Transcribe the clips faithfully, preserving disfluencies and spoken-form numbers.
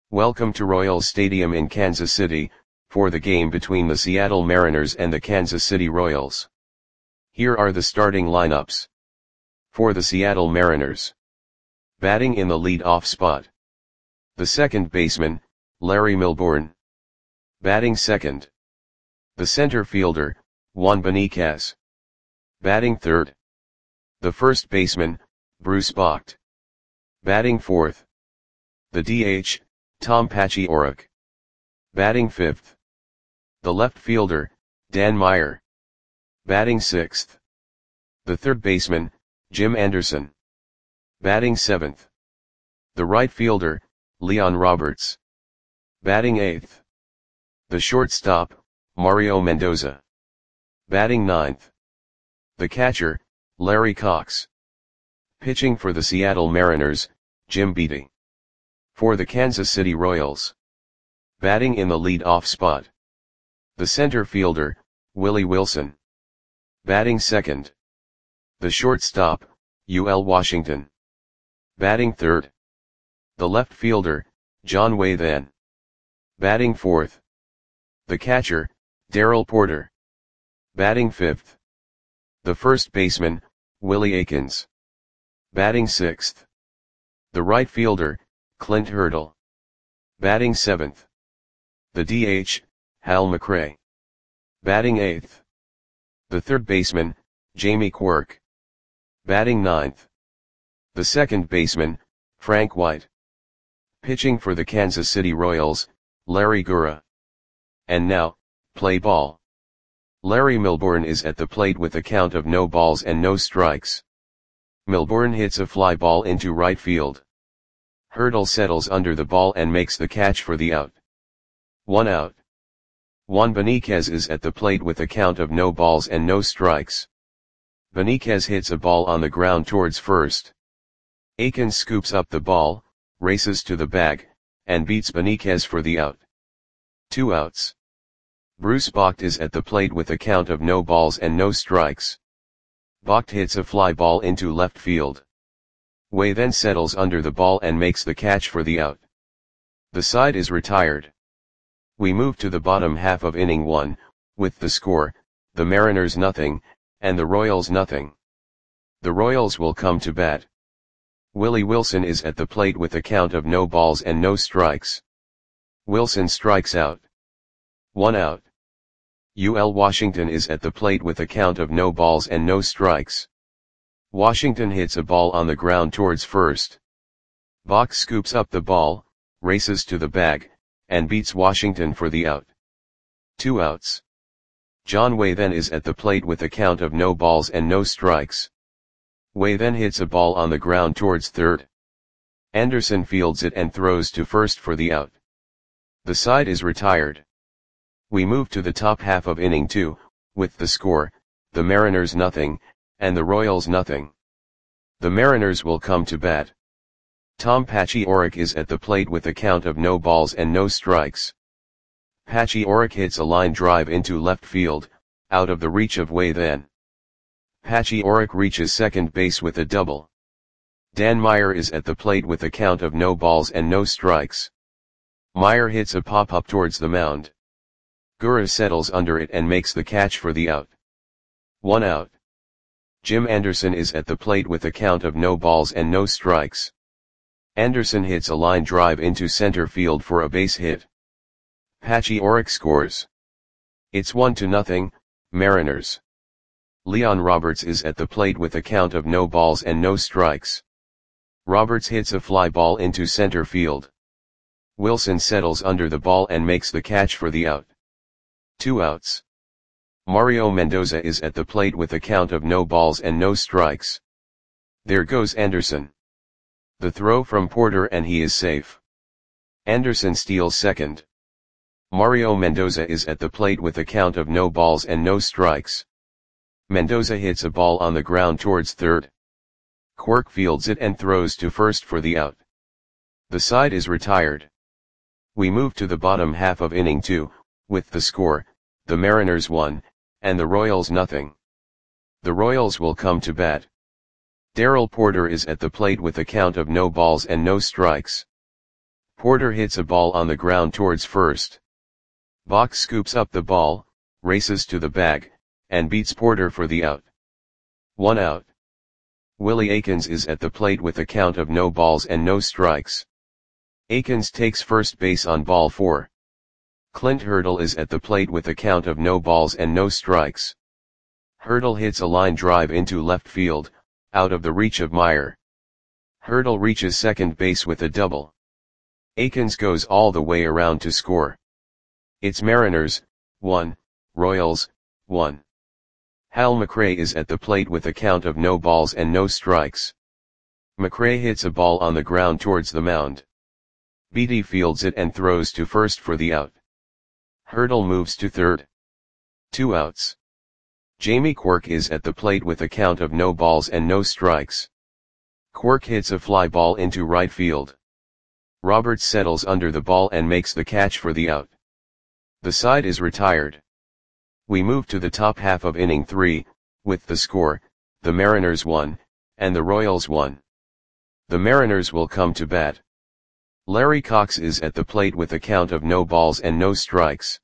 Welcome to Royals Stadium in Kansas City, for the game between the Seattle Mariners and the Kansas City Royals. Here are the starting lineups. For the Seattle Mariners. Batting in the lead-off spot. The second baseman, Larry Milbourne. Batting second. The center fielder, Juan Beniquez. Batting third. The first baseman, Bruce Bocht. Batting fourth. The D H, Tom Paciorek. Batting fifth. The left fielder, Dan Meyer. Batting sixth. The third baseman, Jim Anderson. Batting seventh. The right fielder, Leon Roberts. Batting eighth. The shortstop, Mario Mendoza. Batting ninth. The catcher, Larry Cox. Pitching for the Seattle Mariners, Jim Beattie. For the Kansas City Royals. Batting in the lead-off spot. The center fielder, Willie Wilson. Batting second. The shortstop, U L Washington. Batting third. The left fielder, John Waythan. Batting fourth. The catcher, Darrell Porter. Batting fifth. The first baseman, Willie Aikens. Batting sixth. The right fielder, Clint Hurdle. Batting seventh. The D H, Hal McRae. Batting eighth. The third baseman, Jamie Quirk. Batting ninth. The second baseman, Frank White. Pitching for the Kansas City Royals, Larry Gura. And now, play ball. Larry Milbourne is at the plate with a count of no balls and no strikes. Milbourne hits a fly ball into right field. Hurdle settles under the ball and makes the catch for the out. One out. Juan Beniquez is at the plate with a count of no balls and no strikes. Beniquez hits a ball on the ground towards first. Aikens scoops up the ball, races to the bag, and beats Beniquez for the out. Two outs. Bruce Bocht is at the plate with a count of no balls and no strikes. Bocht hits a fly ball into left field. Way then settles under the ball and makes the catch for the out. The side is retired. We move to the bottom half of inning one, with the score, the Mariners nothing, and the Royals nothing. The Royals will come to bat. Willie Wilson is at the plate with a count of no balls and no strikes. Wilson strikes out. One out. U L Washington is at the plate with a count of no balls and no strikes. Washington hits a ball on the ground towards first. Bocht scoops up the ball, races to the bag, and beats Washington for the out. Two outs. John Waythan is at the plate with a count of no balls and no strikes. Waythan hits a ball on the ground towards third. Anderson fields it and throws to first for the out. The side is retired. We move to the top half of inning two, with the score, the Mariners nothing, and the Royals nothing. The Mariners will come to bat. Tom Paciorek is at the plate with a count of no balls and no strikes. Paciorek hits a line drive into left field, out of the reach of Waythan. Paciorek reaches second base with a double. Dan Meyer is at the plate with a count of no balls and no strikes. Meyer hits a pop-up towards the mound. Gura settles under it and makes the catch for the out. One out. Jim Anderson is at the plate with a count of no balls and no strikes. Anderson hits a line drive into center field for a base hit. Paciorek scores. It's one to nothing, Mariners. Leon Roberts is at the plate with a count of no balls and no strikes. Roberts hits a fly ball into center field. Wilson settles under the ball and makes the catch for the out. Two outs. Mario Mendoza is at the plate with a count of no balls and no strikes. There goes Anderson. The throw from Porter and he is safe. Anderson steals second. Mario Mendoza is at the plate with a count of no balls and no strikes. Mendoza hits a ball on the ground towards third. Quirk fields it and throws to first for the out. The side is retired. We move to the bottom half of inning two, with the score, the Mariners one, and the Royals nothing. The Royals will come to bat. Darrell Porter is at the plate with a count of no balls and no strikes. Porter hits a ball on the ground towards first. Bach scoops up the ball, races to the bag, and beats Porter for the out. One out. Willie Aikens is at the plate with a count of no balls and no strikes. Aikens takes first base on ball four. Clint Hurdle is at the plate with a count of no balls and no strikes. Hurdle hits a line drive into left field, out of the reach of Meyer. Hurdle reaches second base with a double. Aikens goes all the way around to score. It's Mariners, one, Royals, one. Hal McRae is at the plate with a count of no balls and no strikes. McRae hits a ball on the ground towards the mound. Beatty fields it and throws to first for the out. Hurdle moves to third. Two outs. Jamie Quirk is at the plate with a count of no balls and no strikes. Quirk hits a fly ball into right field. Roberts settles under the ball and makes the catch for the out. The side is retired. We move to the top half of inning three, with the score, the Mariners won, and the Royals won. The Mariners will come to bat. Larry Cox is at the plate with a count of no balls and no strikes.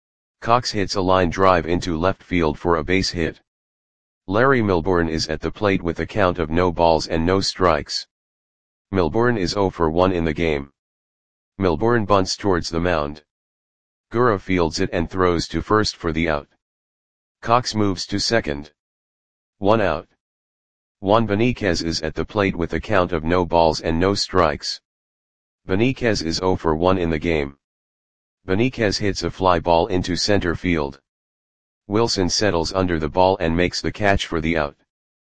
Cox hits a line drive into left field for a base hit. Larry Milbourne is at the plate with a count of no balls and no strikes. Milbourne is oh for one in the game. Milbourne bunts towards the mound. Gura fields it and throws to first for the out. Cox moves to second. One out. Juan Beniquez is at the plate with a count of no balls and no strikes. Beniquez is oh for one in the game. Beniquez hits a fly ball into center field. Wilson settles under the ball and makes the catch for the out.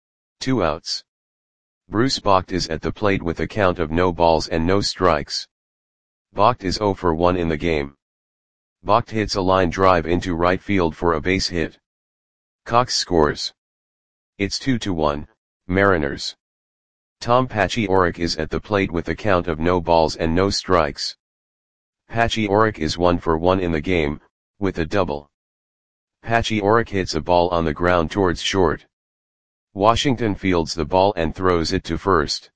Two outs. Bruce Bocht is at the plate with a count of no balls and no strikes. Bocht is oh for one in the game. Bocht hits a line drive into right field for a base hit. Cox scores. It's two to one, Mariners. Tom Paciorek is at the plate with a count of no balls and no strikes. Paciorek is one for one in the game, with a double. Paciorek hits a ball on the ground towards short. Washington fields the ball and throws it to first.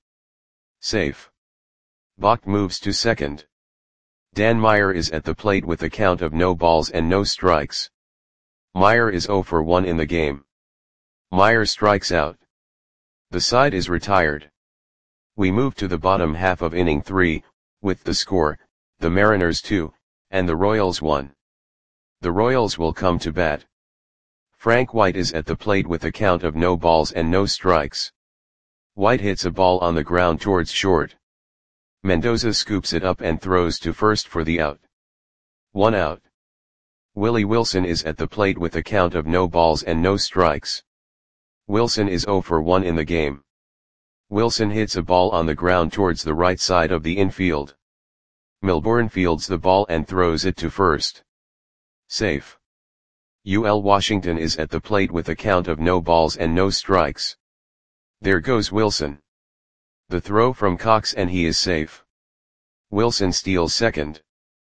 Safe. Bocht moves to second. Dan Meyer is at the plate with a count of no balls and no strikes. Meyer is oh for one in the game. Meyer strikes out. The side is retired. We move to the bottom half of inning three, with the score, the Mariners two, and the Royals one. The Royals will come to bat. Frank White is at the plate with a count of no balls and no strikes. White hits a ball on the ground towards short. Mendoza scoops it up and throws to first for the out. One out. Willie Wilson is at the plate with a count of no balls and no strikes. Wilson is oh for one in the game. Wilson hits a ball on the ground towards the right side of the infield. Milbourne fields the ball and throws it to first. Safe. U L Washington is at the plate with a count of no balls and no strikes. There goes Wilson. The throw from Cox and he is safe. Wilson steals second.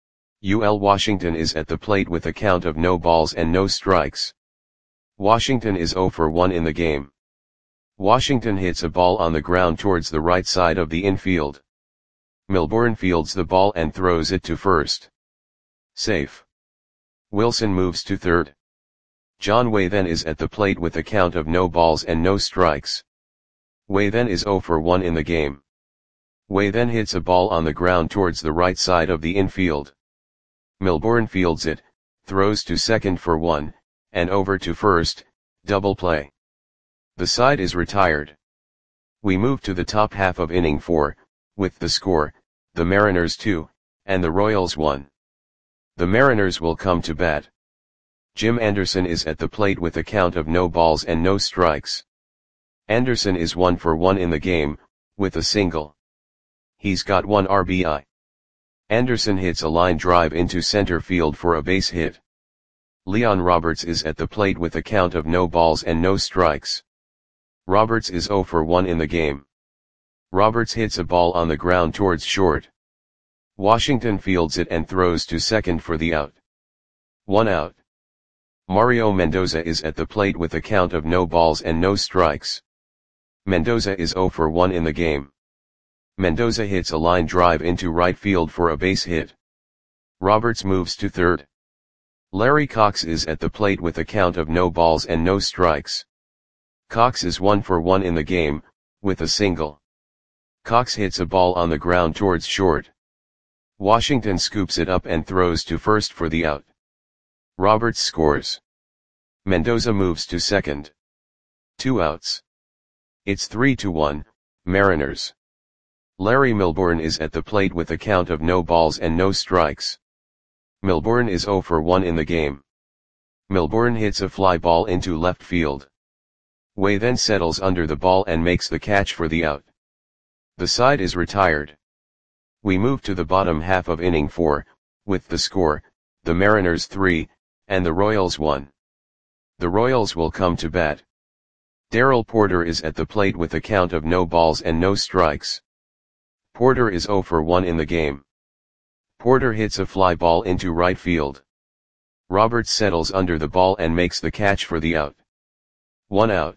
U L Washington is at the plate with a count of no balls and no strikes. Washington is oh for one in the game. Washington hits a ball on the ground towards the right side of the infield. Milbourne fields the ball and throws it to first. Safe. Wilson moves to third. John Way then is at the plate with a count of no balls and no strikes. Way then is oh for one in the game. Way then hits a ball on the ground towards the right side of the infield. Milbourne fields it, throws to second for one, and over to first, double play. The side is retired. We move to the top half of inning four, with the score, the Mariners two, and the Royals one. The Mariners will come to bat. Jim Anderson is at the plate with a count of no balls and no strikes. Anderson is one for one in the game, with a single. He's got one R B I. Anderson hits a line drive into center field for a base hit. Leon Roberts is at the plate with a count of no balls and no strikes. Roberts is oh for one in the game. Roberts hits a ball on the ground towards short. Washington fields it and throws to second for the out. One out. Mario Mendoza is at the plate with a count of no balls and no strikes. Mendoza is oh for one in the game. Mendoza hits a line drive into right field for a base hit. Roberts moves to third. Larry Cox is at the plate with a count of no balls and no strikes. Cox is one for one in the game, with a single. Cox hits a ball on the ground towards short. Washington scoops it up and throws to first for the out. Roberts scores. Mendoza moves to second. Two outs. It's three to one, Mariners. Larry Milbourne is at the plate with a count of no balls and no strikes. Milbourne is zero for one in the game. Milbourne hits a fly ball into left field. Way then settles under the ball and makes the catch for the out. The side is retired. We move to the bottom half of inning four, with the score, the Mariners three, and the Royals one. The Royals will come to bat. Darrell Porter is at the plate with a count of no balls and no strikes. Porter is zero for one in the game. Porter hits a fly ball into right field. Roberts settles under the ball and makes the catch for the out. One out.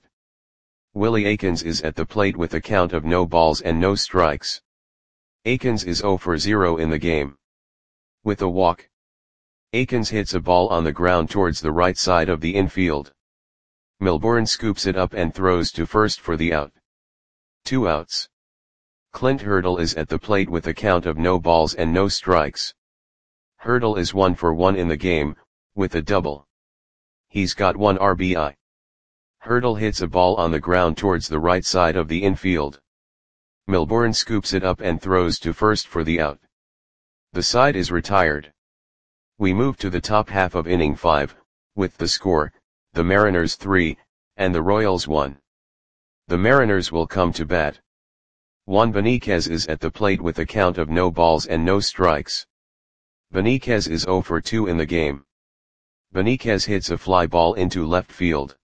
Willie Aikens is at the plate with a count of no balls and no strikes. Aikens is zero for zero in the game. With a walk. Aikens hits a ball on the ground towards the right side of the infield. Milbourne scoops it up and throws to first for the out. Two outs. Clint Hurdle is at the plate with a count of no balls and no strikes. Hurdle is one for one in the game, with a double. He's got one R B I. Hurdle hits a ball on the ground towards the right side of the infield. Milbourne scoops it up and throws to first for the out. The side is retired. We move to the top half of inning five, with the score, the Mariners three, and the Royals one. The Mariners will come to bat. Juan Beniquez is at the plate with a count of no balls and no strikes. Beniquez is zero for two in the game. Beniquez hits a fly ball into left field.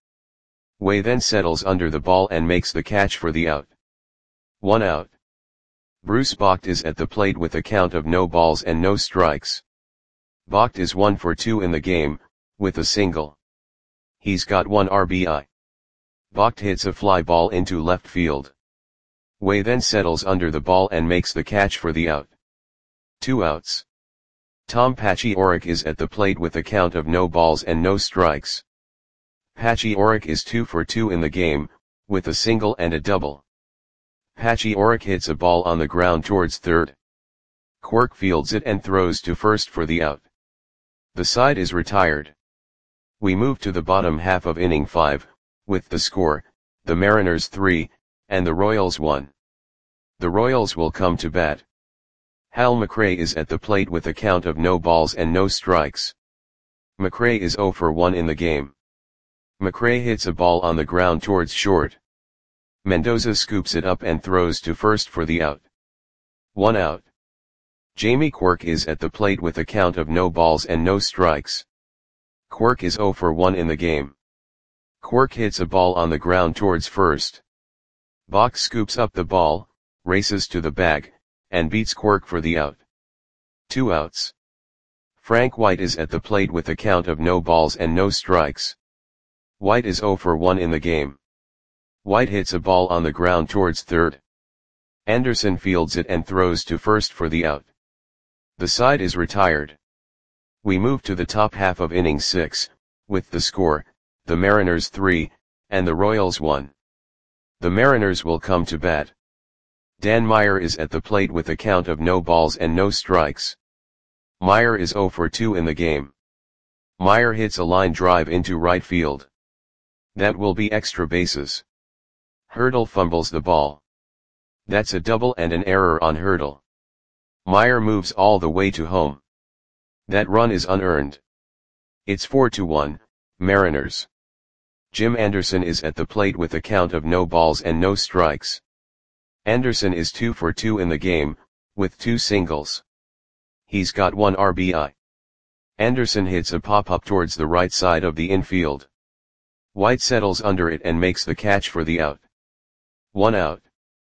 Way then settles under the ball and makes the catch for the out. One out. Bruce Bocht is at the plate with a count of no balls and no strikes. Bocht is one for two in the game, with a single. He's got one R B I. Bocht hits a fly ball into left field. Way then settles under the ball and makes the catch for the out. Two outs. Tom Paciorek is at the plate with a count of no balls and no strikes. Paciorek is two for two in the game, with a single and a double. Paciorek hits a ball on the ground towards third. Quirk fields it and throws to first for the out. The side is retired. We move to the bottom half of inning five, with the score, the Mariners three, and the Royals one. The Royals will come to bat. Hal McRae is at the plate with a count of no balls and no strikes. McRae is zero for one in the game. McRae hits a ball on the ground towards short. Mendoza scoops it up and throws to first for the out. One out. Jamie Quirk is at the plate with a count of no balls and no strikes. Quirk is zero for one in the game. Quirk hits a ball on the ground towards first. Bocht scoops up the ball, races to the bag, and beats Quirk for the out. Two outs. Frank White is at the plate with a count of no balls and no strikes. White is zero for one in the game. White hits a ball on the ground towards third. Anderson fields it and throws to first for the out. The side is retired. We move to the top half of inning six, with the score, the Mariners three, and the Royals one. The Mariners will come to bat. Dan Meyer is at the plate with a count of no balls and no strikes. Meyer is zero for two in the game. Meyer hits a line drive into right field. That will be extra bases. Hurdle fumbles the ball. That's a double and an error on Hurdle. Meyer moves all the way to home. That run is unearned. It's four to one, Mariners. Jim Anderson is at the plate with a count of no balls and no strikes. Anderson is two for two in the game, with two singles. He's got one R B I. Anderson hits a pop-up towards the right side of the infield. White settles under it and makes the catch for the out. One out.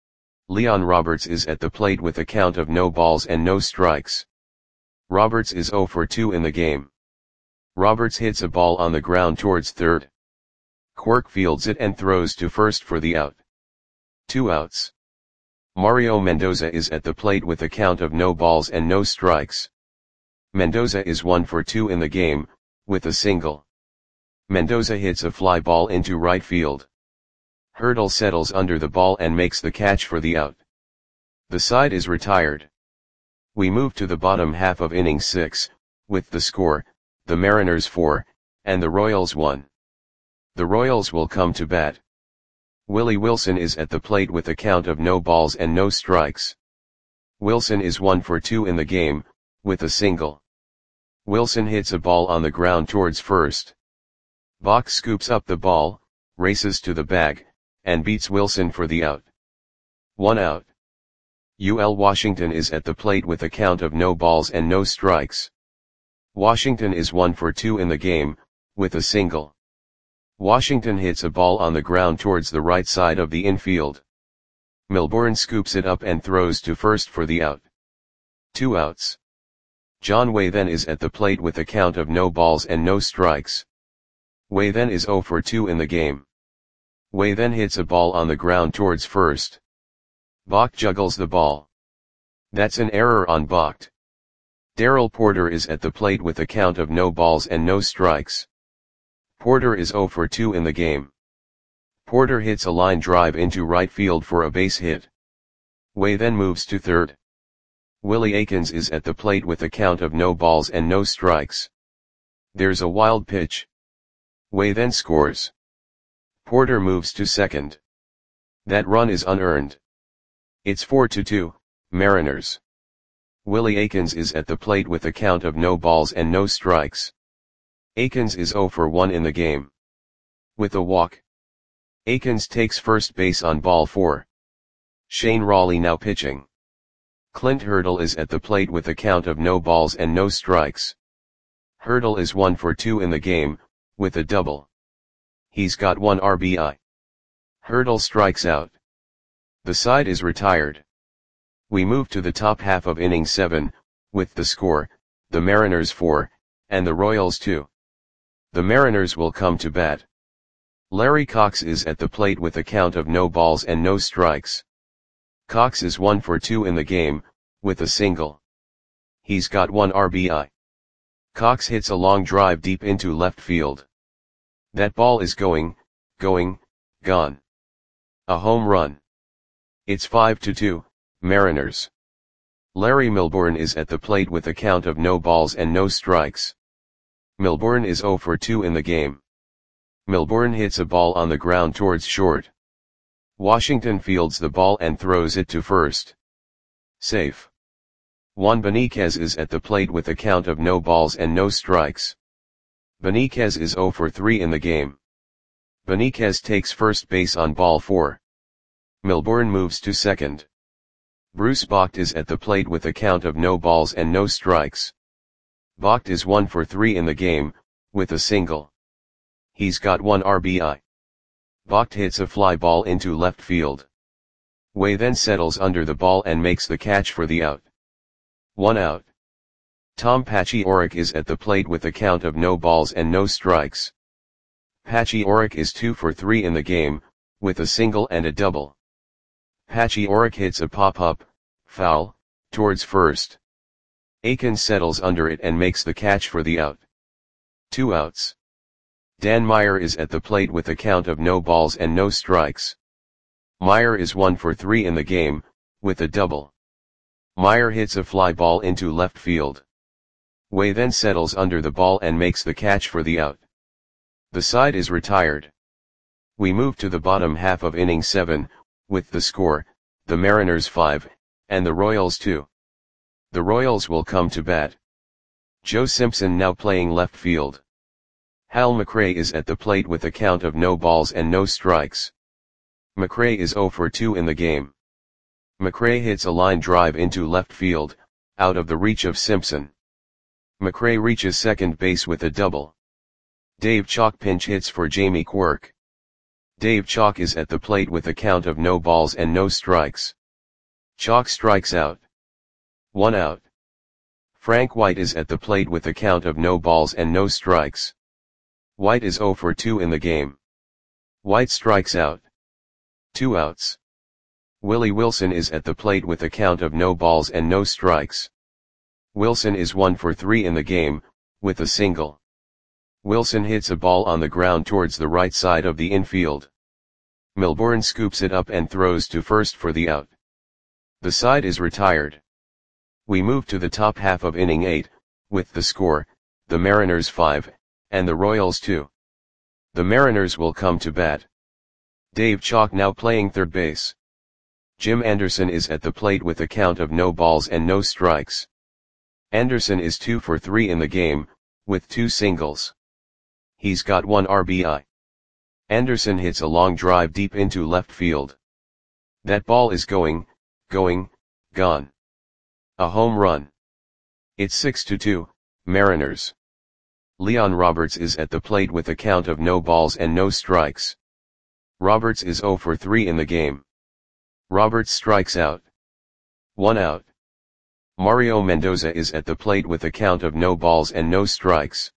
Leon Roberts is at the plate with a count of no balls and no strikes. Roberts is zero for two in the game. Roberts hits a ball on the ground towards third. Quirk fields it and throws to first for the out. Two outs. Mario Mendoza is at the plate with a count of no balls and no strikes. Mendoza is one for two in the game, with a single. Mendoza hits a fly ball into right field. Hurdle settles under the ball and makes the catch for the out. The side is retired. We move to the bottom half of inning six, with the score, the Mariners four, and the Royals one. The Royals will come to bat. Willie Wilson is at the plate with a count of no balls and no strikes. Wilson is one for two in the game, with a single. Wilson hits a ball on the ground towards first. Bach scoops up the ball, races to the bag, and beats Wilson for the out. One out. U L Washington is at the plate with a count of no balls and no strikes. Washington is one for two in the game, with a single. Washington hits a ball on the ground towards the right side of the infield. Milbourne scoops it up and throws to first for the out. Two outs. John Way then is at the plate with a count of no balls and no strikes. Way then is zero for two in the game. Way then hits a ball on the ground towards first. Bach juggles the ball. That's an error on Bach. Darrell Porter is at the plate with a count of no balls and no strikes. Porter is zero for two in the game. Porter hits a line drive into right field for a base hit. Way then moves to third. Willie Aikens is at the plate with a count of no balls and no strikes. There's a wild pitch. Way then scores. Porter moves to second. That run is unearned. It's four to two, Mariners. Willie Aikens is at the plate with a count of no balls and no strikes. Aikens is zero for one in the game. With a walk. Aikens takes first base on ball four. Shane Raleigh now pitching. Clint Hurdle is at the plate with a count of no balls and no strikes. Hurdle is one for two in the game, with a double. He's got one R B I. Hurdle strikes out. The side is retired. We move to the top half of inning seven, with the score, the Mariners four, and the Royals two. The Mariners will come to bat. Larry Cox is at the plate with a count of no balls and no strikes. Cox is one for two in the game, with a single. He's got one R B I. Cox hits a long drive deep into left field. That ball is going, going, gone. A home run. It's five to two, Mariners. Larry Milbourne is at the plate with a count of no balls and no strikes. Milbourne is zero for two in the game. Milbourne hits a ball on the ground towards short. Washington fields the ball and throws it to first. Safe. Juan Beniquez is at the plate with a count of no balls and no strikes. Beniquez is zero for three in the game. Beniquez takes first base on ball four. Milbourne moves to second. Bruce Bocht is at the plate with a count of no balls and no strikes. Bocht is one for three in the game, with a single. He's got one R B I. Bocht hits a fly ball into left field. Way then settles under the ball and makes the catch for the out. One out. Tom Paciorek is at the plate with a count of no balls and no strikes. Paciorek is two for three in the game, with a single and a double. Paciorek hits a pop-up, foul, towards first. Aikens settles under it and makes the catch for the out. Two outs. Dan Meyer is at the plate with a count of no balls and no strikes. Meyer is one for three in the game, with a double. Meyer hits a fly ball into left field. Way then settles under the ball and makes the catch for the out. The side is retired. We move to the bottom half of inning seven, with the score, the Mariners five, and the Royals two. The Royals will come to bat. Joe Simpson now playing left field. Hal McRae is at the plate with a count of no balls and no strikes. McRae is zero for two in the game. McRae hits a line drive into left field, out of the reach of Simpson. McRae reaches second base with a double. Dave Chalk pinch hits for Jamie Quirk. Dave Chalk is at the plate with a count of no balls and no strikes. Chalk strikes out. One out. Frank White is at the plate with a count of no balls and no strikes. White is zero for two in the game. White strikes out. Two outs. Willie Wilson is at the plate with a count of no balls and no strikes. Wilson is one for three in the game, with a single. Wilson hits a ball on the ground towards the right side of the infield. Milbourne scoops it up and throws to first for the out. The side is retired. We move to the top half of inning eight, with the score, the Mariners five, and the Royals two. The Mariners will come to bat. Dave Chalk now playing third base. Jim Anderson is at the plate with a count of no balls and no strikes. Anderson is two for three in the game, with two singles. He's got one R B I. Anderson hits a long drive deep into left field. That ball is going, going, gone. A home run. It's six to two, Mariners. Leon Roberts is at the plate with a count of no balls and no strikes. Roberts is zero for three in the game. Roberts strikes out. One out. Mario Mendoza is at the plate with a count of no balls and no strikes.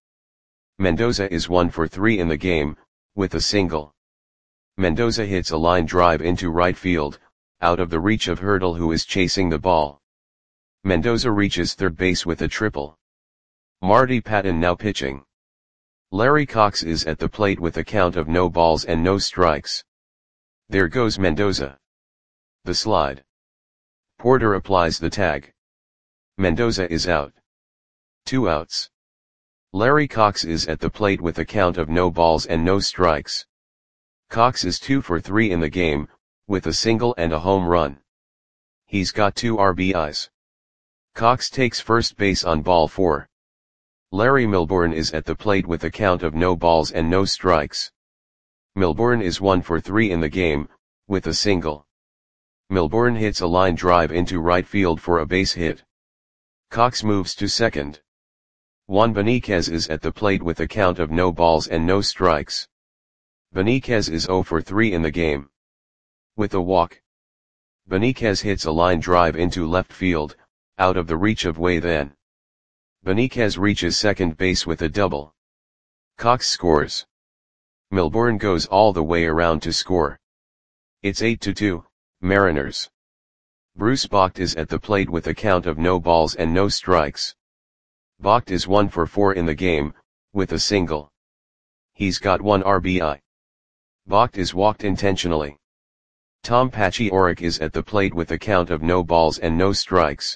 Mendoza is one for three in the game, with a single. Mendoza hits a line drive into right field, out of the reach of Hurdle, who is chasing the ball. Mendoza reaches third base with a triple. Marty Patton now pitching. Larry Cox is at the plate with a count of no balls and no strikes. There goes Mendoza. The slide. Porter applies the tag. Mendoza is out. Two outs. Larry Cox is at the plate with a count of no balls and no strikes. Cox is two for three in the game, with a single and a home run. He's got two R B Is. Cox takes first base on ball four. Larry Milbourne is at the plate with a count of no balls and no strikes. Milbourne is one for three in the game, with a single. Milbourne hits a line drive into right field for a base hit. Cox moves to second. Juan Beniquez is at the plate with a count of no balls and no strikes. Beniquez is zero for three in the game. With a walk. Beniquez hits a line drive into left field, out of the reach of Way then. Beniquez reaches second base with a double. Cox scores. Milbourne goes all the way around to score. It's eight to two, Mariners. Bruce Bocht is at the plate with a count of no balls and no strikes. Bocht is one for four in the game, with a single. He's got one R B I. Bocht is walked intentionally. Tom Paciorek is at the plate with a count of no balls and no strikes.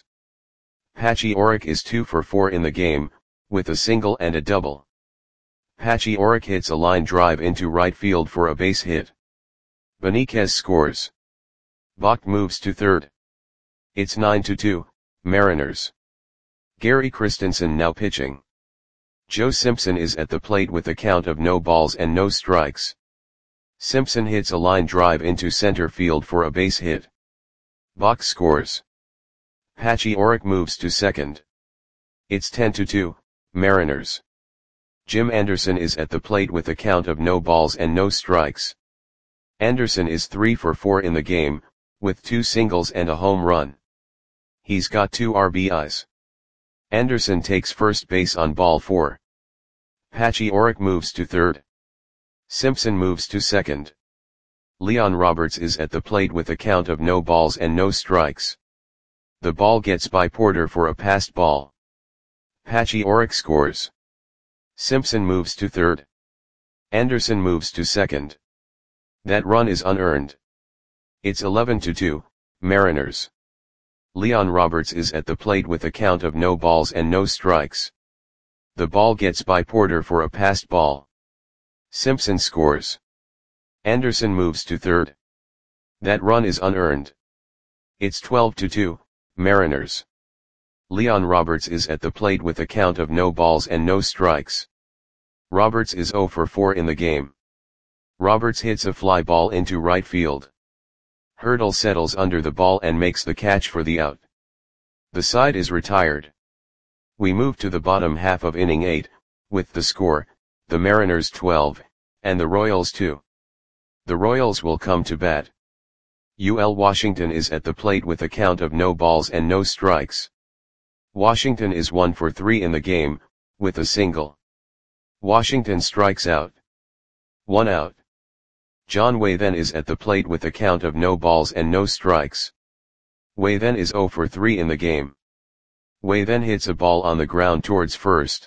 Paciorek is two for four in the game, with a single and a double. Paciorek hits a line drive into right field for a base hit. Beniquez scores. Bocht moves to third. It's nine to two, Mariners. Gary Christensen now pitching. Joe Simpson is at the plate with a count of no balls and no strikes. Simpson hits a line drive into center field for a base hit. Bocht scores. Paciorek moves to second. It's ten to two, Mariners. Jim Anderson is at the plate with a count of no balls and no strikes. Anderson is three for four in the game, with two singles and a home run. He's got two R B Is. Anderson takes first base on ball four. Paciorek moves to third. Simpson moves to second. Leon Roberts is at the plate with a count of no balls and no strikes. The ball gets by Porter for a passed ball. Paciorek scores. Simpson moves to third. Anderson moves to second. That run is unearned. It's eleven to two, Mariners. Leon Roberts is at the plate with a count of no balls and no strikes. The ball gets by Porter for a passed ball. Simpson scores. Anderson moves to third. That run is unearned. It's twelve to two, Mariners. Leon Roberts is at the plate with a count of no balls and no strikes. Roberts is zero for four in the game. Roberts hits a fly ball into right field. Hurdle settles under the ball and makes the catch for the out. The side is retired. We move to the bottom half of inning eight, with the score, the Mariners twelve, and the Royals two. The Royals will come to bat. U L Washington is at the plate with a count of no balls and no strikes. Washington is one for three in the game, with a single. Washington strikes out. One out. John Wei then is at the plate with a count of no balls and no strikes. Wei then is zero for three in the game. Wei then hits a ball on the ground towards first.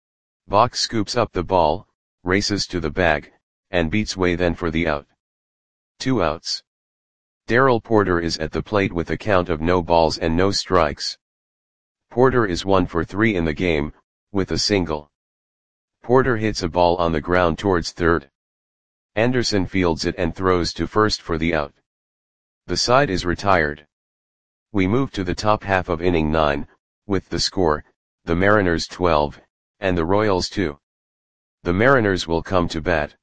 Bach scoops up the ball, races to the bag, and beats Wei then for the out. Two outs. Darrell Porter is at the plate with a count of no balls and no strikes. Porter is one for three in the game, with a single. Porter hits a ball on the ground towards third. Anderson fields it and throws to first for the out. The side is retired. We move to the top half of inning nine, with the score, the Mariners twelve, and the Royals two. The Mariners will come to bat.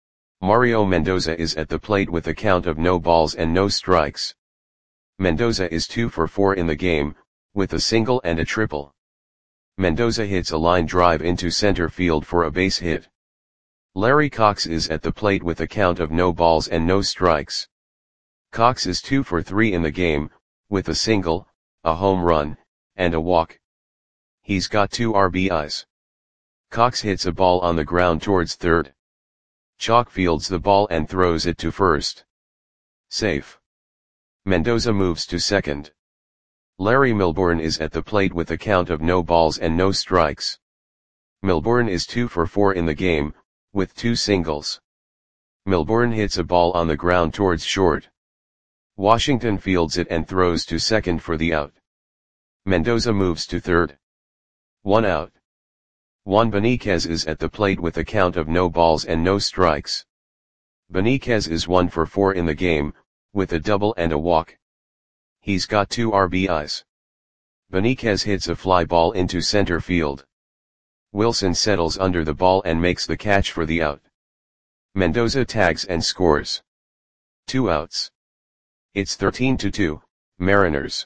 Mario Mendoza is at the plate with a count of no balls and no strikes. Mendoza is two for four in the game, with a single and a triple. Mendoza hits a line drive into center field for a base hit. Larry Cox is at the plate with a count of no balls and no strikes. Cox is two for three in the game, with a single, a home run, and a walk. He's got two R B Is. Cox hits a ball on the ground towards third. Chalk fields the ball and throws it to first. Safe. Mendoza moves to second. Larry Milbourne is at the plate with a count of no balls and no strikes. Milbourne is two for four in the game, with two singles. Milbourne hits a ball on the ground towards short. Washington fields it and throws to second for the out. Mendoza moves to third. One out. Juan Beniquez is at the plate with a count of no balls and no strikes. Beniquez is one for four in the game, with a double and a walk. He's got two R B Is. Beniquez hits a fly ball into center field. Wilson settles under the ball and makes the catch for the out. Mendoza tags and scores. Two outs. It's thirteen to two, Mariners.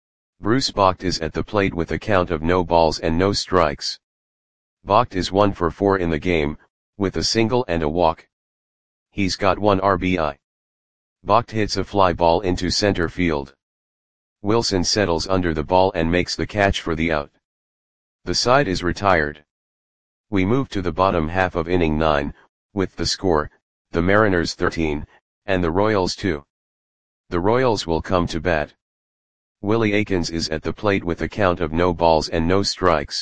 Bruce Bocht is at the plate with a count of no balls and no strikes. Bocht is one for four in the game, with a single and a walk. He's got one R B I. Bocht hits a fly ball into center field. Wilson settles under the ball and makes the catch for the out. The side is retired. We move to the bottom half of inning nine, with the score, the Mariners thirteen, and the Royals two. The Royals will come to bat. Willie Aikens is at the plate with a count of no balls and no strikes.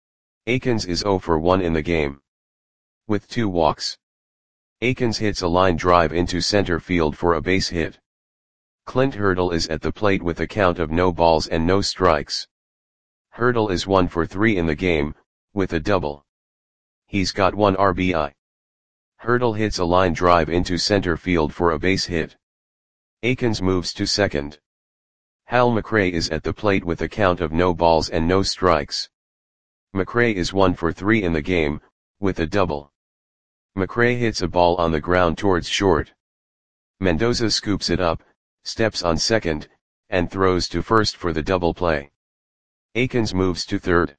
Aikens is zero for one in the game, with two walks. Aikens hits a line drive into center field for a base hit. Clint Hurdle is at the plate with a count of no balls and no strikes. Hurdle is one for three in the game, with a double. He's got one R B I. Hurdle hits a line drive into center field for a base hit. Aikens moves to second. Hal McRae is at the plate with a count of no balls and no strikes. McRae is one for three in the game, with a double. McRae hits a ball on the ground towards short. Mendoza scoops it up, steps on second, and throws to first for the double play. Aikens moves to third.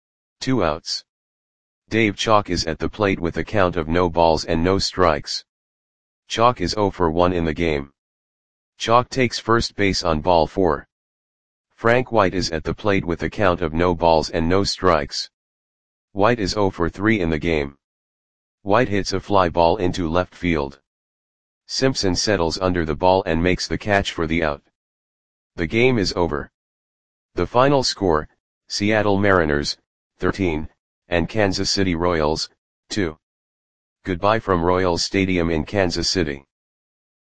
Two outs. Dave Chalk is at the plate with a count of no balls and no strikes. Chalk is zero for one in the game. Chalk takes first base on ball four. Frank White is at the plate with a count of no balls and no strikes. White is zero for three in the game. White hits a fly ball into left field. Simpson settles under the ball and makes the catch for the out. The game is over. The final score, Seattle Mariners, thirteen, and Kansas City Royals, two. Goodbye from Royals Stadium in Kansas City.